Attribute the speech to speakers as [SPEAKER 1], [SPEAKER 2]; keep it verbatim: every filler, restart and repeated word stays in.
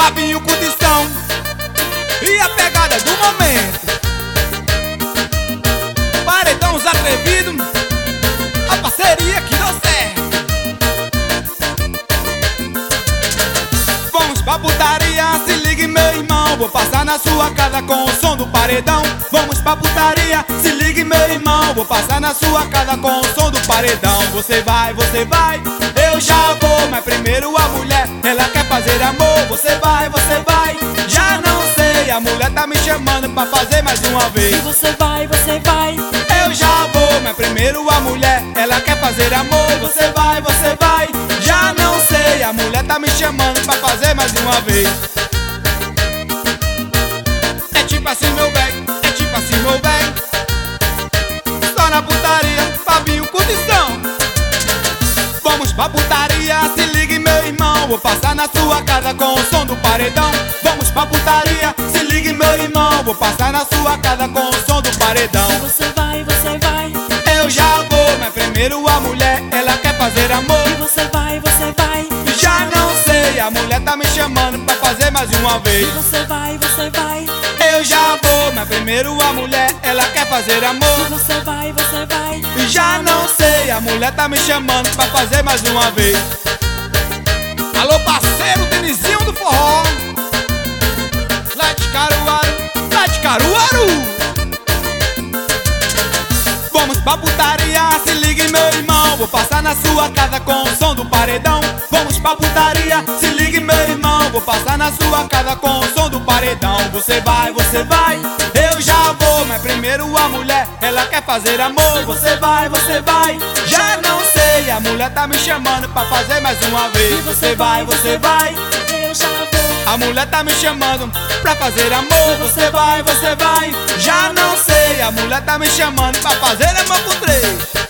[SPEAKER 1] Fabinho Curtição e a pegada do momento. Paredão os atrevidos, a parceria que deu certo. Vamos pra putaria, se ligue meu irmão. Vou passar na sua casa com o som do paredão. Vamos pra putaria, se ligue meu irmão. Vou passar na sua casa com o som do paredão. Você vai, você vai, eu já vou. Mas primeiro a mulher, ela quer fazer amor. Você vai, você vai, já não sei. A mulher tá me chamando pra fazer mais uma vez.
[SPEAKER 2] E você vai, você vai,
[SPEAKER 1] eu já vou. Mas primeiro a mulher, ela quer fazer amor. Você vai, você vai, já não sei. A mulher tá me chamando pra fazer mais uma vez. É tipo assim meu bem, é tipo assim meu bem. Só na putaria, Fabinho Curtição. Vamos pra putaria, se ligue meu irmão. Vou passar na sua casa com o som do paredão. Vamos pra putaria, se ligue meu irmão. Vou passar na sua casa com o som do paredão.
[SPEAKER 2] e você vai, você vai,
[SPEAKER 1] Eu já vou, mas primeiro a mulher, ela quer fazer amor.
[SPEAKER 2] e você vai, você vai,
[SPEAKER 1] Já não sei, a mulher tá me chamando pra fazer mais uma
[SPEAKER 2] e
[SPEAKER 1] vez.
[SPEAKER 2] você vai, você vai,
[SPEAKER 1] Eu já vou, mas primeiro a mulher, ela quer fazer
[SPEAKER 2] e
[SPEAKER 1] amor.
[SPEAKER 2] você vai, você vai,
[SPEAKER 1] Já não sei, a mulher tá me chamando pra fazer mais uma vez. Alô parceiro, Denizinho do forró, lá de Caruaru, lá de Caruaru. Vamos pra putaria, se ligue meu irmão. Vou passar na sua casa com o som do paredão. Vamos pra putaria, se ligue meu irmão. Vou passar na sua casa com o som do paredão. Você vai, você vai, eu já vou. Mas primeiro a mulher, ela quer fazer amor. Você vai, você vai, já não sei. A mulher tá me chamando pra fazer mais uma vez. Você vai, você vai,
[SPEAKER 2] eu já vou.
[SPEAKER 1] a mulher tá me chamando pra fazer amor. Você vai, você vai, já não sei. A mulher tá me chamando pra fazer amor por três.